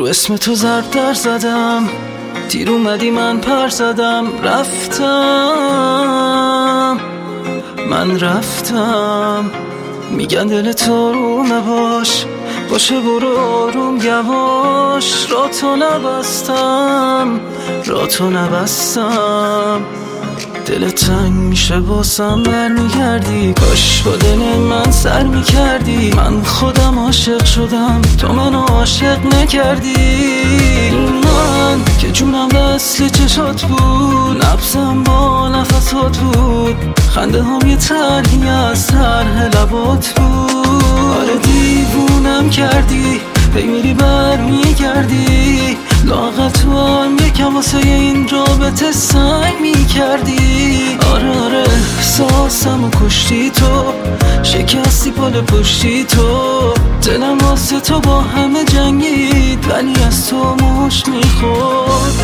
رو اسم تو ضرب در زدم، دیر اومدی من پر زدم، من رفتم. میگن دل تو رومه باشه برو آروم یواش، را تو نبستم. دل تنگ میشه باسم برمیگردی، کاش با دل من سر میکردی. من خودم عاشق شدم تو منو عاشق نکردی. من که جونم دست چشات بود، نبضم با نفسات بود، خنده هم یه ترهی از طرح لبات بود. آره دیوونم کردی، میری بر میگردی، لاغر تو هم یکم واسه این رابطه سنگ میکردی. آره احساسمو کشتی تو، شکستی پل پشتی تو، دلم واسه تو با همه جنگید ولی از تو مشت میخورد.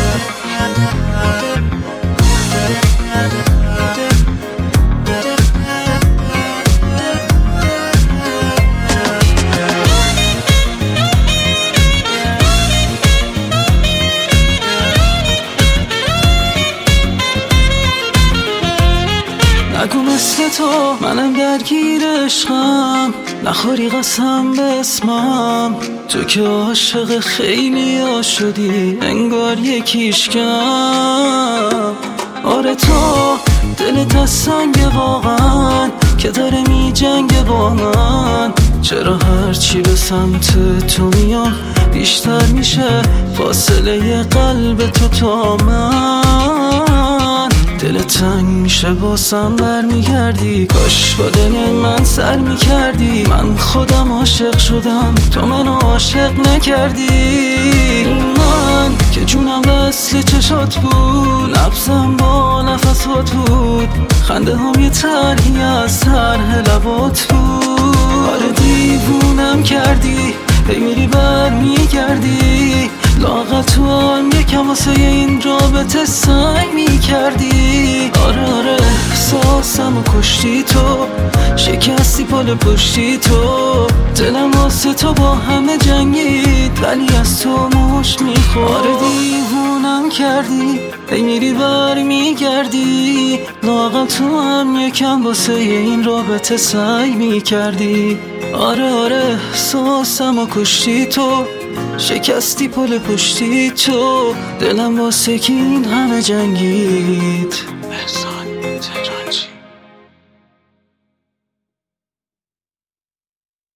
نگو مثل تو منم درگیر عشقم، نخوری قسم به اسمم. تو که عاشق خیلی ها شدی انگار یکیش کم. آره تو دلت از سنگه واقعا که داره می جنگه با من. چرا هرچی به سمت تو میام بیشتر میشه فاصله قلب تو تا من. دل تنگ میشه باسم برمیگردی، کاش با دل من سر میکردی. من خودم عاشق شدم تو منو عاشق نکردی. من که جونم وصل چشات بود، نبضم با نفسات بود، خنده هم یه ترهی از طرح لبات بود. آره دیوونم کردی، میری بر میگردی، لاغر تو هم یکم واسه این رابطه سعی میکردی. آره احساسمو کشتی تو، شکستی پل پشتی تو، دلم واسه تو با همه جنگید ولی از تو مشت میخورد. آره دیوونم کردی، میری بر میگردی، لاغر تو هم یکم واسه این رابطه سعی میکردی. آره احساسمو کشتی تو، شکستی پل پشتی تو، دلم واسه که این همه جنگید.